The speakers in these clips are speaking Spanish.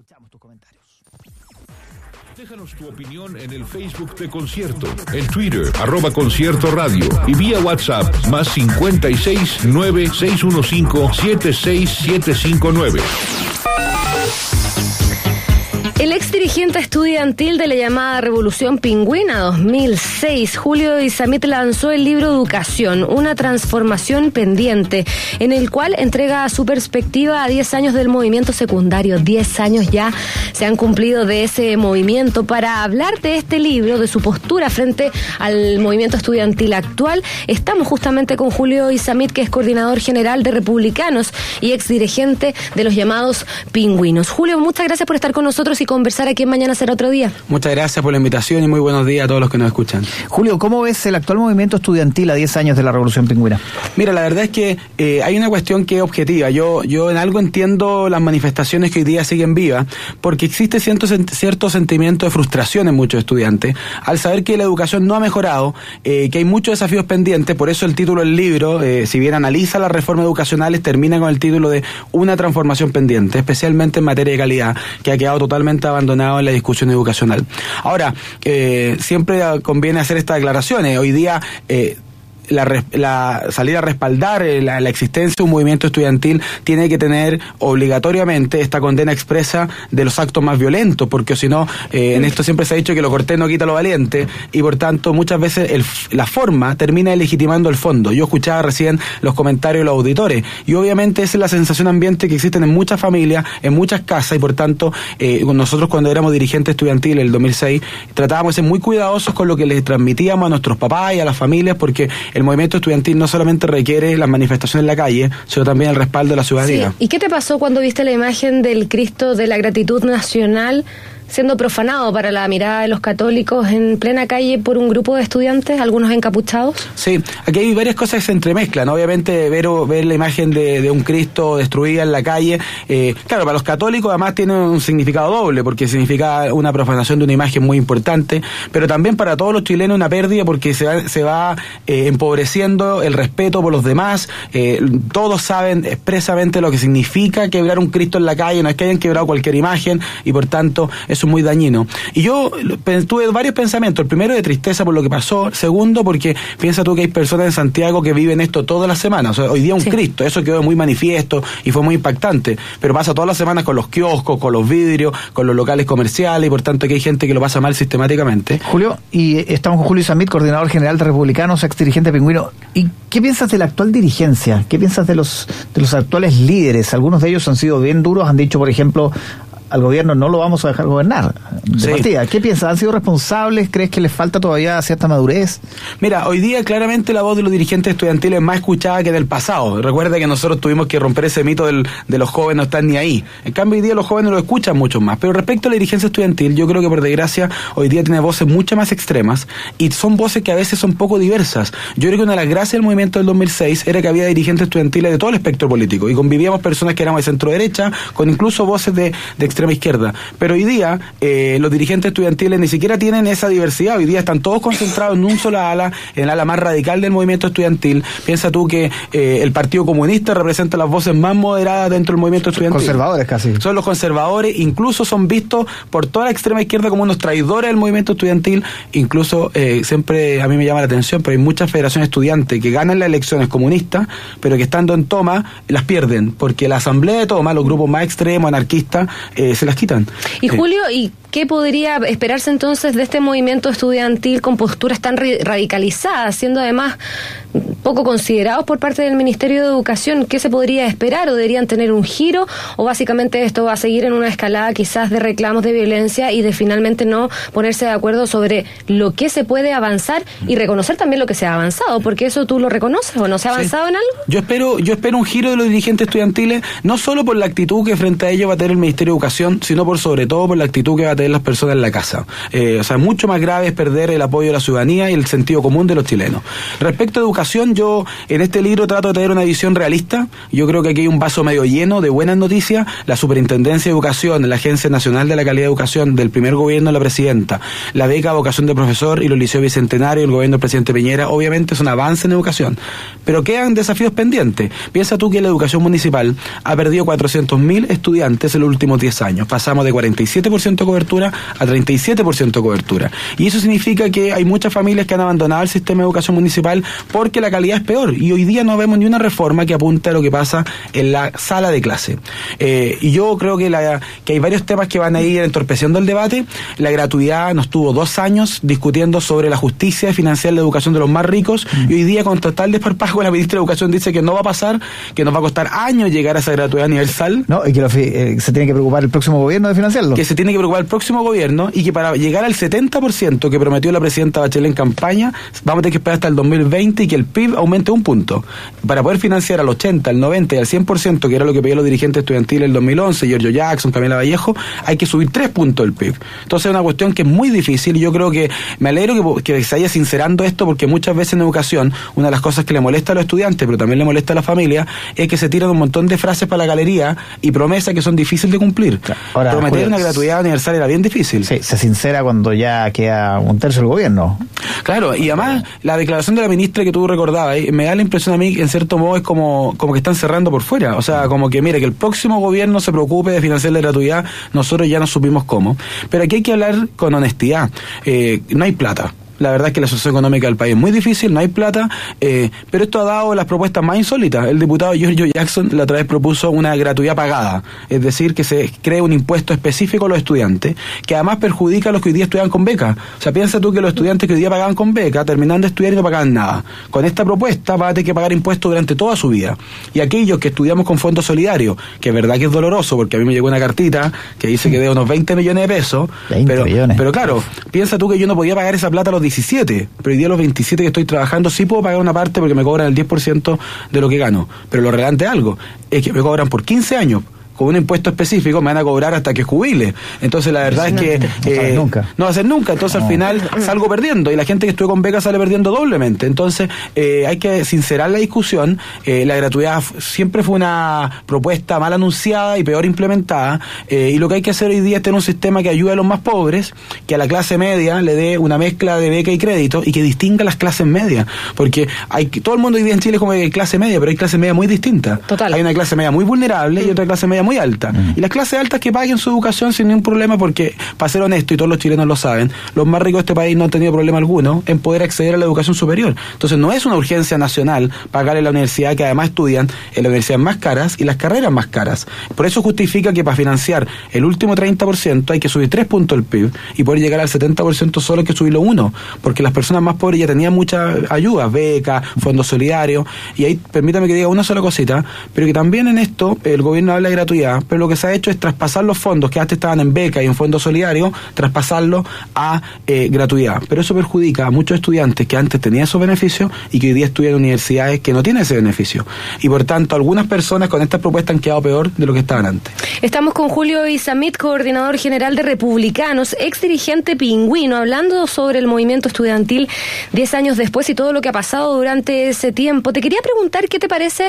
Escuchamos tus comentarios. Déjanos tu opinión en el Facebook de Concierto, en Twitter, @Concierto Radio, y vía WhatsApp, +56 9615 76759. El exdirigente estudiantil de la llamada Revolución Pingüina 2006, Julio Izammit, lanzó el libro Educación, una transformación pendiente, en el cual entrega su perspectiva a 10 años del movimiento secundario. 10 años ya se han cumplido de ese movimiento. Para hablar de este libro, de su postura frente al movimiento estudiantil actual, estamos justamente con Julio Izammit, que es coordinador general de Republicanos y exdirigente de los llamados Pingüinos. Julio, muchas gracias por estar con nosotros y conversar aquí en Mañana Será Otro Día. Muchas gracias por la invitación y muy buenos días a todos los que nos escuchan. Julio, ¿cómo ves el actual movimiento estudiantil a 10 años de la Revolución Pingüina? Mira, la verdad es que hay una cuestión que es objetiva. Yo en algo entiendo las manifestaciones que hoy día siguen vivas, porque existe cierto sentimiento de frustración en muchos estudiantes al saber que la educación no ha mejorado, que hay muchos desafíos pendientes. Por eso el título del libro, si bien analiza las reformas educacionales, termina con el título de Una transformación pendiente, especialmente en materia de calidad, que ha quedado totalmente abandonado en la discusión educacional. Ahora, siempre conviene hacer estas declaraciones. Hoy día salir a respaldar la existencia de un movimiento estudiantil tiene que tener obligatoriamente esta condena expresa de los actos más violentos, porque si no, en esto siempre se ha dicho que lo cortés no quita lo valiente, y por tanto muchas veces la forma termina legitimando el fondo. Yo escuchaba recién los comentarios de los auditores, y obviamente esa es la sensación ambiente que existe en muchas familias, en muchas casas, y por tanto nosotros cuando éramos dirigentes estudiantiles en el 2006 tratábamos de ser muy cuidadosos con lo que les transmitíamos a nuestros papás y a las familias, porque el movimiento estudiantil no solamente requiere las manifestaciones en la calle, sino también el respaldo de la ciudadanía. Sí. ¿Y qué te pasó cuando viste la imagen del Cristo de la Gratitud Nacional siendo profanado para la mirada de los católicos en plena calle por un grupo de estudiantes, algunos encapuchados? Sí, aquí hay varias cosas que se entremezclan. Obviamente ver la imagen de un Cristo destruida en la calle, claro, para los católicos además tiene un significado doble, porque significa una profanación de una imagen muy importante, pero también para todos los chilenos una pérdida, porque se va empobreciendo el respeto por los demás. Todos saben expresamente lo que significa quebrar un Cristo en la calle, no es que hayan quebrado cualquier imagen, y por tanto eso es muy dañino. Y yo tuve varios pensamientos. El primero, de tristeza por lo que pasó. Segundo, porque piensa tú que hay personas en Santiago que viven esto todas las semanas. O sea, hoy día un Cristo, eso quedó muy manifiesto y fue muy impactante, pero pasa todas las semanas con los kioscos, con los vidrios, con los locales comerciales, y por tanto que hay gente que lo pasa mal sistemáticamente. Julio, y estamos con Julio Izammit, coordinador general de Republicanos, ex dirigente Pingüino. ¿Y qué piensas de la actual dirigencia? ¿Qué piensas de los actuales líderes? Algunos de ellos han sido bien duros, han dicho, por ejemplo, al gobierno no lo vamos a dejar gobernar. Partida. ¿Qué piensas? ¿Han sido responsables? ¿Crees que les falta todavía cierta madurez? Mira, hoy día claramente la voz de los dirigentes estudiantiles es más escuchada que en el pasado. Recuerda que nosotros tuvimos que romper ese mito de los jóvenes no están ni ahí. En cambio, hoy día los jóvenes lo escuchan mucho más. Pero respecto a la dirigencia estudiantil, yo creo que por desgracia hoy día tiene voces mucho más extremas, y son voces que a veces son poco diversas. Yo creo que una de las gracias del movimiento del 2006 era que había dirigentes estudiantiles de todo el espectro político, y convivíamos personas que éramos de centro derecha, con incluso voces de extrema izquierda. Pero hoy día los dirigentes estudiantiles ni siquiera tienen esa diversidad. Hoy día están todos concentrados en un solo ala, en el ala más radical del movimiento estudiantil. Piensa tú que el Partido Comunista representa las voces más moderadas dentro del movimiento estudiantil. Conservadores casi. Son los conservadores, incluso son vistos por toda la extrema izquierda como unos traidores del movimiento estudiantil. Incluso siempre a mí me llama la atención, pero hay muchas federaciones estudiantes que ganan las elecciones comunistas, pero que estando en toma las pierden, porque la asamblea de toma, los grupos más extremos, anarquistas, se las quitan. Y Julio, ¿y qué podría esperarse entonces de este movimiento estudiantil con posturas tan radicalizadas, siendo además poco considerados por parte del Ministerio de Educación? ¿Qué se podría esperar? ¿O deberían tener un giro? ¿O básicamente esto va a seguir en una escalada quizás de reclamos de violencia y de finalmente no ponerse de acuerdo sobre lo que se puede avanzar y reconocer también lo que se ha avanzado? Porque eso tú lo reconoces, ¿o no se ha avanzado en algo? Yo espero un giro de los dirigentes estudiantiles, no solo por la actitud que frente a ellos va a tener el Ministerio de Educación, sino sobre todo por la actitud que va a tener las personas en la casa. O sea, mucho más grave es perder el apoyo de la ciudadanía y el sentido común de los chilenos. Respecto a educación, bien yo en este libro trato de tener una visión realista. Yo creo que aquí hay un vaso medio lleno de buenas noticias. La Superintendencia de Educación, la Agencia Nacional de la Calidad de Educación del primer gobierno de la presidenta, la beca a vocación de profesor y los liceos bicentenarios del gobierno del presidente Piñera, obviamente es un avance en educación. Pero quedan desafíos pendientes. Piensa tú que la educación municipal ha perdido 400.000 estudiantes en los últimos 10 años. Pasamos de 47% de cobertura a 37% de cobertura. Y eso significa que hay muchas familias que han abandonado el sistema de educación municipal porque la calidad es peor. Y hoy día no vemos ni una reforma que apunte a lo que pasa en la sala de clase. Y yo creo que hay varios temas que van a ir entorpeciendo el debate. La gratuidad nos tuvo 2 años discutiendo sobre la justicia de financiar la educación de los más ricos, y hoy día con total desparpajo la ministra de Educación dice que no va a pasar, que nos va a costar años llegar a esa gratuidad universal. No, y que se tiene que preocupar el próximo gobierno de financiarlo. Que se tiene que preocupar el próximo gobierno, y que para llegar al 70% que prometió la presidenta Bachelet en campaña, vamos a tener que esperar hasta el 2020 y que el PIB aumente 1 punto. Para poder financiar al 80, al 90 y al 100%, que era lo que pedían los dirigentes estudiantiles en el 2011, Giorgio Jackson, Camila Vallejo, hay que subir 3 puntos el PIB. Entonces es una cuestión que es muy difícil, y yo creo que me alegro que se haya sincerando esto, porque muchas veces en educación una de las cosas que le molesta a los estudiantes, pero también le molesta a la familia, es que se tiran un montón de frases para la galería y promesas que son difíciles de cumplir. Ahora, prometer una gratuidad universal era bien difícil. Sí, se sincera cuando ya queda 1/3 del gobierno. Claro, y además la declaración de la ministra que tú recordabas, me da la impresión a mí que en cierto modo es como que están cerrando por fuera. O sea, como que mire, que el próximo gobierno se preocupe de financiar la gratuidad, nosotros ya no supimos cómo. Pero aquí hay que hablar con honestidad. No hay plata. La verdad es que la situación económica del país es muy difícil, no hay plata, pero esto ha dado las propuestas más insólitas. El diputado Giorgio Jackson la otra vez propuso una gratuidad pagada, es decir, que se cree un impuesto específico a los estudiantes, que además perjudica a los que hoy día estudian con beca. O sea, piensa tú que los estudiantes que hoy día pagaban con beca, terminaban de estudiar y no pagaban nada. Con esta propuesta van a tener que pagar impuestos durante toda su vida. Y aquellos que estudiamos con Fondo Solidario, que es verdad que es doloroso, porque a mí me llegó una cartita que dice que debo unos 20 millones de pesos, pero claro, piensa tú que yo no podía pagar esa plata a los 17, pero hoy día a los 27 que estoy trabajando sí puedo pagar una parte porque me cobran el 10% de lo que gano. Pero lo relevante de algo es que me cobran por 15 años. Con un impuesto específico me van a cobrar hasta que jubile. Entonces la verdad es que no va a ser nunca. Entonces al final salgo perdiendo, y la gente que estuvo con beca sale perdiendo doblemente. Entonces hay que sincerar la discusión. La gratuidad siempre fue una propuesta mal anunciada y peor implementada, y lo que hay que hacer hoy día es tener un sistema que ayude a los más pobres, que a la clase media le dé una mezcla de beca y crédito, y que distinga las clases medias, porque todo el mundo hoy día en Chile es como clase media, pero hay clase media muy distintas. Hay una clase media muy vulnerable y otra clase media muy alta. Y las clases altas que paguen su educación sin ningún problema, porque, para ser honesto, y todos los chilenos lo saben, los más ricos de este país no han tenido problema alguno en poder acceder a la educación superior. Entonces no es una urgencia nacional pagar en la universidad, que además estudian en las universidades más caras y las carreras más caras. Por eso justifica que para financiar el último 30% hay que subir 3 puntos el PIB, y poder llegar al 70% solo hay que subirlo 1, porque las personas más pobres ya tenían muchas ayudas, becas, fondos solidarios, y ahí permítame que diga una sola cosita, pero que también en esto el gobierno habla de gratuidad, pero lo que se ha hecho es traspasar los fondos que antes estaban en beca y en fondo solidario, traspasarlos a gratuidad. Pero eso perjudica a muchos estudiantes que antes tenían esos beneficios y que hoy día estudian en universidades que no tienen ese beneficio. Y por tanto, algunas personas con esta propuesta han quedado peor de lo que estaban antes. Estamos con Julio Izammit, coordinador general de Republicanos, ex dirigente pingüino, hablando sobre el movimiento estudiantil 10 años después y todo lo que ha pasado durante ese tiempo. Te quería preguntar qué te parece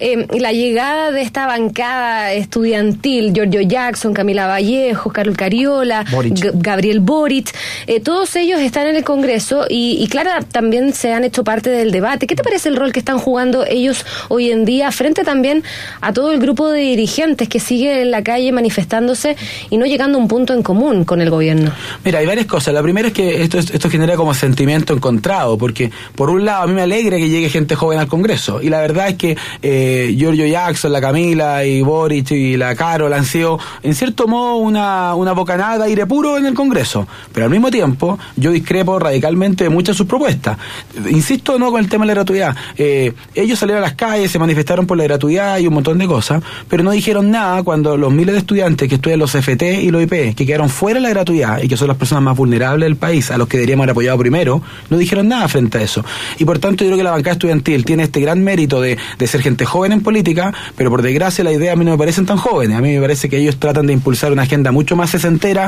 la llegada de esta bancada estudiantil, Giorgio Jackson, Camila Vallejo, Carol Cariola, Gabriel Boric, todos ellos están en el Congreso y Clara también se han hecho parte del debate. ¿Qué te parece el rol que están jugando ellos hoy en día frente también a todo el grupo de dirigentes que sigue en la calle manifestándose y no llegando a un punto en común con el gobierno? Mira, hay varias cosas. La primera es que esto genera como sentimiento encontrado, porque por un lado a mí me alegra que llegue gente joven al Congreso, y la verdad es que Giorgio Jackson, la Camila y Boric y la Carol han sido en cierto modo una bocanada de aire puro en el Congreso, pero al mismo tiempo yo discrepo radicalmente de muchas de sus propuestas. Insisto con el tema de la gratuidad. Ellos salieron a las calles, se manifestaron por la gratuidad y un montón de cosas, pero no dijeron nada cuando los miles de estudiantes que estudian los FT y los IP, que quedaron fuera de la gratuidad y que son las personas más vulnerables del país, a los que deberíamos haber apoyado primero, no dijeron nada frente a eso. Y por tanto yo creo que la bancada estudiantil tiene este gran mérito de ser gente joven en política, pero por desgracia las ideas a mí no me parecen tan tan jóvenes. A mí me parece que ellos tratan de impulsar una agenda mucho más sesentera,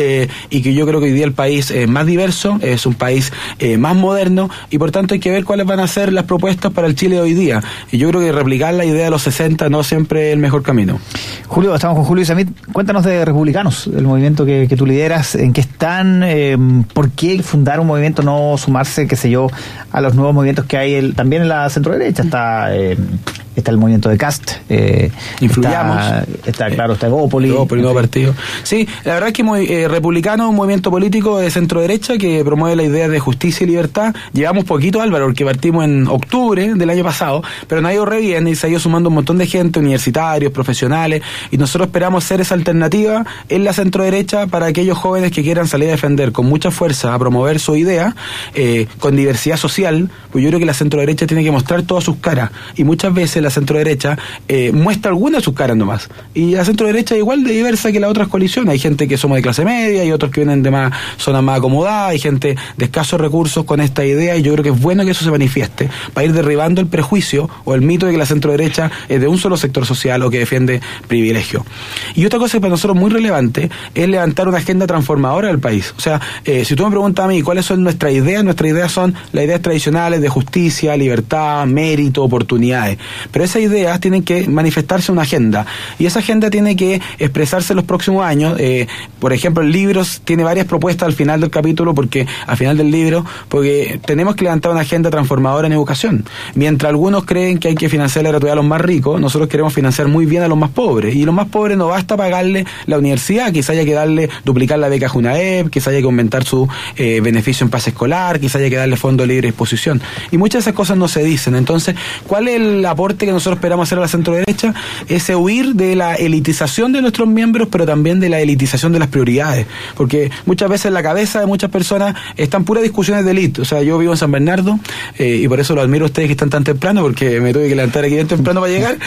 y que yo creo que hoy día el país es más diverso, es un país más moderno, y por tanto hay que ver cuáles van a ser las propuestas para el Chile de hoy día. Y yo creo que replicar la idea de los 60 no siempre es el mejor camino. Julio, estamos con Julio Isamit. Cuéntanos de Republicanos, el movimiento que tú lideras, en qué están, por qué fundar un movimiento, no sumarse, qué sé yo, a los nuevos movimientos que hay también en la centro-derecha. Está el movimiento de Cast, Influyamos, está Evópoli, nuevo partido. Sí, la verdad es que Republicano es un movimiento político de centro-derecha que promueve la idea de justicia y libertad. Llevamos poquito, Álvaro, porque partimos en octubre del año pasado, pero nos ha ido re bien y se ha ido sumando un montón de gente, universitarios, profesionales, y nosotros esperamos ser esa alternativa en la centro-derecha para aquellos jóvenes que quieran salir a defender con mucha fuerza, a promover su idea, con diversidad social, pues yo creo que la centro-derecha tiene que mostrar todas sus caras, y muchas veces la centro-derecha muestra algunas de sus caras nomás, y la centro-derecha es igual de diversa que las otras coaliciones. Hay gente que somos de clase media, y otros que vienen de zonas más acomodadas, hay gente de escasos recursos con esta idea, y yo creo que es bueno que eso se manifieste, para ir derribando el prejuicio o el mito de que la centro-derecha es de un solo sector social o que defiende privilegio. Y otra cosa que para nosotros muy relevante es levantar una agenda transformadora del país. O sea, si tú me preguntas a mí cuáles son nuestras ideas son las ideas tradicionales de justicia, libertad, mérito, oportunidades. Pero esas ideas tienen que manifestarse en una agenda, y esa agenda tiene que expresarse en los próximos años. Por ejemplo, el libro tiene varias propuestas al final del capítulo, al final del libro, porque tenemos que levantar una agenda transformadora en educación. Mientras algunos creen que hay que financiar la gratuidad a los más ricos, nosotros queremos financiar muy bien a los más pobres, y los más pobres no basta pagarle la universidad, quizá haya que duplicar la beca Junaep, quizá haya que aumentar su beneficio en pase escolar, quizá haya que darle fondo de libre disposición, y muchas de esas cosas no se dicen. Entonces, ¿cuál es el aporte que nosotros esperamos hacer a la centro-derecha? Es huir de la elitización de nuestros miembros, pero también de la elitización de las prioridades, porque muchas veces en la cabeza de muchas personas están puras discusiones de élite. O sea, yo vivo en San Bernardo, y por eso lo admiro a ustedes que están tan temprano, porque me tuve que levantar aquí bien temprano para llegar,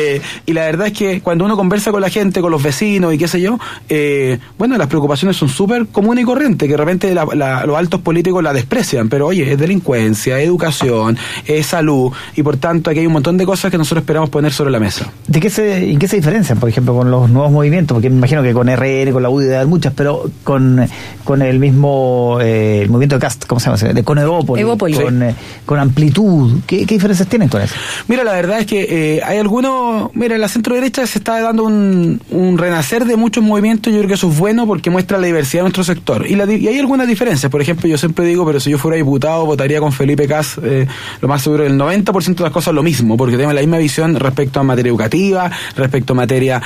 y la verdad es que cuando uno conversa con la gente, con los vecinos y qué sé yo, bueno, las preocupaciones son súper comunes y corrientes, que de repente los altos políticos la desprecian, pero oye, es delincuencia, es educación, es salud, y por tanto aquí hay un montón de cosas que nosotros esperamos poner sobre la mesa. ¿En qué se diferencian, por ejemplo, con los nuevos movimientos? Porque me imagino que con RN, con la UDI debe haber muchas, pero con el mismo el movimiento de Cast, ¿cómo se llama? Con Evópoli. Con Amplitud, ¿qué diferencias tienen con eso? Mira, la verdad es que hay algunos. Mira, en la centro derecha se está dando un renacer de muchos movimientos. Yo creo que eso es bueno porque muestra la diversidad de nuestro sector, y hay algunas diferencias. Por ejemplo, yo siempre digo, pero si yo fuera diputado votaría con Felipe Cas, lo más seguro, el 90% de las cosas lo mismo, porque tenemos la misma visión respecto a materia educativa, respecto a materia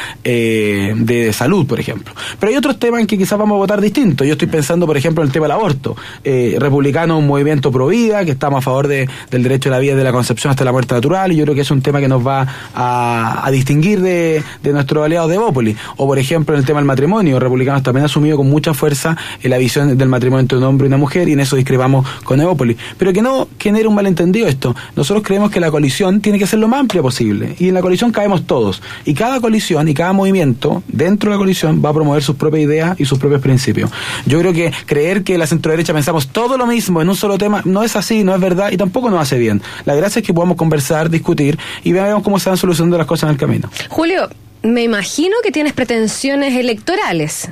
de salud, por ejemplo. Pero hay otros temas en que quizás vamos a votar distinto. Yo estoy pensando, por ejemplo, en el tema del aborto. Republicano, un movimiento pro vida, que estamos a favor del derecho a la vida desde la concepción hasta la muerte natural, y yo creo que es un tema que nos va a distinguir de nuestros aliados de Evópoli. O por ejemplo en el tema del matrimonio, Republicanos también ha asumido con mucha fuerza la visión del matrimonio entre un hombre y una mujer, y en eso discrepamos con Evópoli. Pero que no genere un malentendido esto. Nosotros creemos que la coalición tiene que ser lo más amplia posible, y en la coalición cabemos todos, y cada coalición y cada movimiento dentro de la coalición va a promover sus propias ideas y sus propios principios. Yo creo que creer que la centroderecha pensamos todo lo mismo en un solo tema no es así, no es verdad, y tampoco nos hace bien. La gracia es que podamos conversar, discutir, y veamos cómo se van solucionando las cosas en el camino. Julio, me imagino que tienes pretensiones electorales.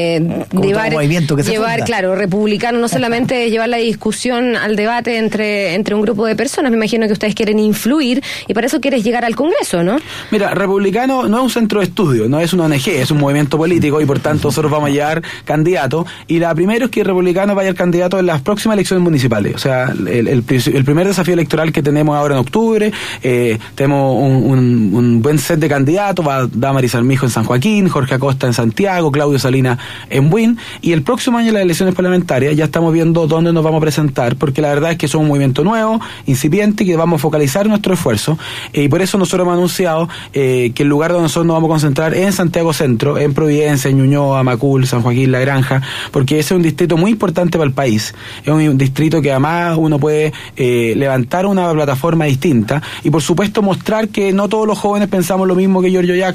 Llevar, claro, republicano no solamente llevar la discusión al debate entre un grupo de personas. Me imagino que ustedes quieren influir, y para eso quieres llegar al Congreso, ¿no? Mira, Republicano no es un centro de estudio, no es una ONG, es un movimiento político, y por tanto nosotros vamos a llevar candidatos. Y la primera es que Republicano vaya al candidato en las próximas elecciones municipales. O sea, el primer desafío electoral que tenemos ahora en octubre, tenemos un buen set de candidatos. Damaris Armijo en San Joaquín, Jorge Acosta en Santiago, Claudio Salinas en Buin, y el próximo año en las elecciones parlamentarias ya estamos viendo dónde nos vamos a presentar, porque la verdad es que somos un movimiento nuevo, incipiente, y que vamos a focalizar nuestro esfuerzo, y por eso nosotros hemos anunciado que el lugar donde nosotros nos vamos a concentrar es en Santiago Centro, en Providencia, en Ñuñoa, Macul, San Joaquín, La Granja, porque ese es un distrito muy importante para el país, es un distrito que además uno puede levantar una plataforma distinta, y por supuesto mostrar que no todos los jóvenes pensamos lo mismo que Giorgio Jackson,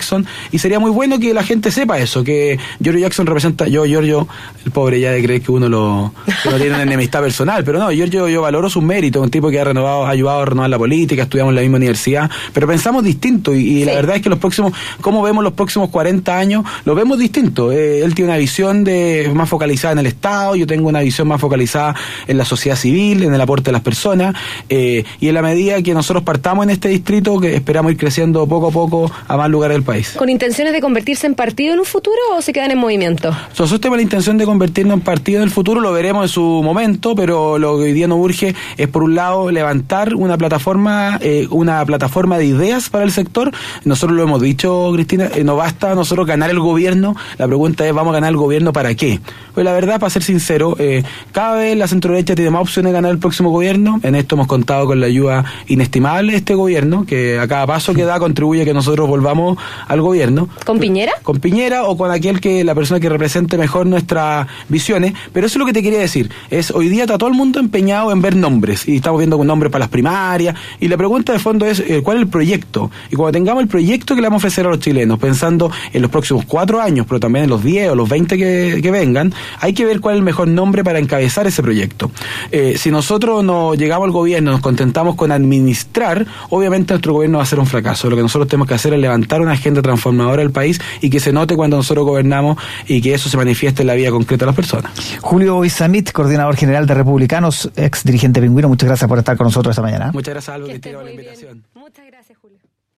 Jackson, y sería muy bueno que la gente sepa eso, que Giorgio Jackson representa, Giorgio, el pobre ya de creer que uno que no tiene una enemistad personal, pero no, yo valoro sus méritos, un tipo que ha ayudado a renovar la política, estudiamos en la misma universidad, pero pensamos distinto, y la verdad es que cómo vemos los próximos 40 años, lo vemos distinto. Él tiene una visión más focalizada en el Estado, yo tengo una visión más focalizada en la sociedad civil, en el aporte de las personas, y en la medida que nosotros partamos en este distrito, que esperamos ir creciendo poco a poco a más lugares del país. ¿Con intenciones de convertirse en partido en un futuro o se quedan en movimiento? Nosotros tenemos la intención de convertirnos en partido en el futuro, lo veremos en su momento, pero lo que hoy día nos urge es, por un lado, levantar una plataforma de ideas para el sector. Nosotros lo hemos dicho, Cristina, no basta nosotros ganar el gobierno, la pregunta es, ¿vamos a ganar el gobierno para qué? Pues la verdad, para ser sincero, cada vez la centroderecha tiene más opciones de ganar el próximo gobierno. En esto hemos contado con la ayuda inestimable de este gobierno, que a cada paso que da contribuye a que nosotros volvamos al gobierno. ¿Con Piñera? Con Piñera o con la persona que represente mejor nuestras visiones, pero eso es lo que te quería decir. Hoy día está todo el mundo empeñado en ver nombres, y estamos viendo nombres para las primarias, y la pregunta de fondo es, ¿cuál es el proyecto? Y cuando tengamos el proyecto que le vamos a ofrecer a los chilenos, pensando en los próximos 4 años, pero también en los 10 o los 20 que vengan, hay que ver cuál es el mejor nombre para encabezar ese proyecto. Si nosotros no llegamos al gobierno, nos contentamos con administrar, obviamente nuestro gobierno va a ser un fracaso. Lo que nosotros tenemos que hacer es levantar una agenda transformadora del país, y que se note cuando nosotros gobernamos, y que eso se manifieste en la vida concreta de las personas. Julio Izammit, coordinador general de Republicanos, ex dirigente Pingüino, muchas gracias por estar con nosotros esta mañana. Muchas gracias, Álvaro, por la invitación. Muchas gracias, Julio.